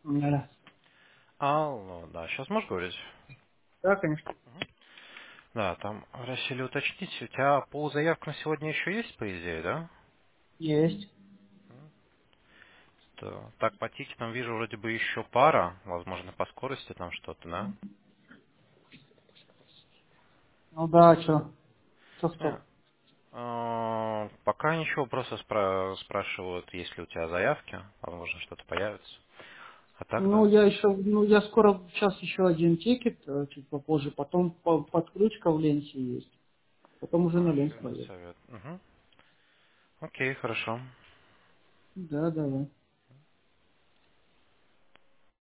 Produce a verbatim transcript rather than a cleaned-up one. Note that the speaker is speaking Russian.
Да, Алло, да, сейчас можешь говорить? да, конечно. Да, там просили уточнить, у тебя полузаявка на сегодня еще есть, по идее, да? Есть. То- Так, по тикетам вижу вроде бы еще пара, возможно, по скорости там что-то, да? Ну да, что? Что Не, что? а, пока ничего, просто спра- спрашивают, есть ли у тебя заявки, возможно, что-то появится. А так, Ну, да. я еще, ну, я скоро, сейчас еще один тикет, э, чуть попозже, потом по- подключка в ленте есть, потом уже на А, лент еще один поеду. совет. Угу. Окей, хорошо. Да, давай.